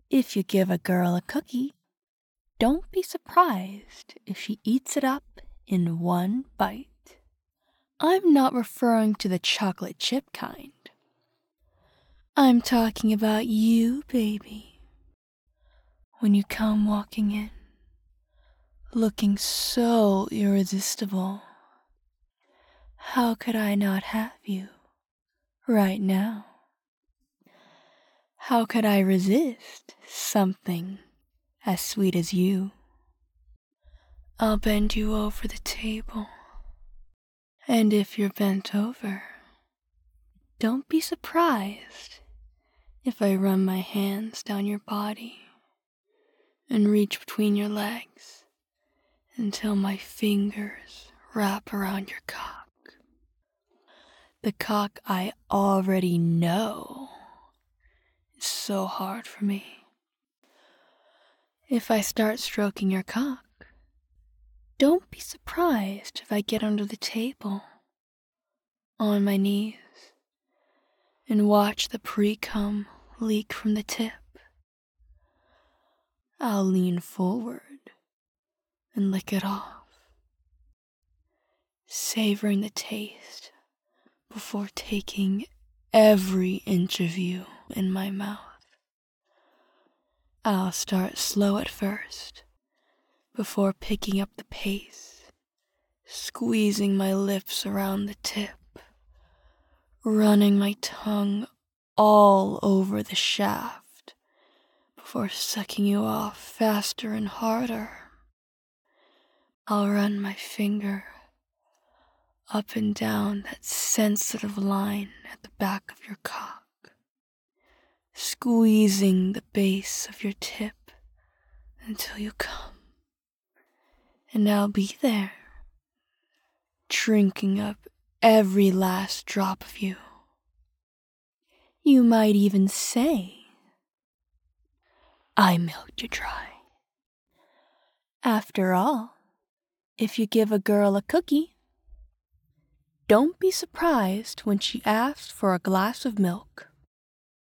If you give a girl a cookie, don't be surprised if she eats it up in one bite. I'm not referring to the chocolate chip kind. I'm talking about you, baby. When you come walking in, looking so irresistible, how could I not have you right now? How could I resist something as sweet as you? I'll bend you over the table, and if you're bent over, don't be surprised if I run my hands down your body and reach between your legs until my fingers wrap around your cock. The cock I already know is so hard for me. If I start stroking your cock, don't be surprised if I get under the table, on my knees, and watch the pre-cum leak from the tip. I'll lean forward and lick it off, savoring the taste before taking every inch of you in my mouth. I'll start slow at first, before picking up the pace, squeezing my lips around the tip, running my tongue all over the shaft, before sucking you off faster and harder. I'll run my finger up and down that sensitive line at the back of your cock, squeezing the base of your tip until you come. And I'll be there, drinking up every last drop of you. You might even say, I milked you dry. After all, if you give a girl a cookie, don't be surprised when she asks for a glass of milk.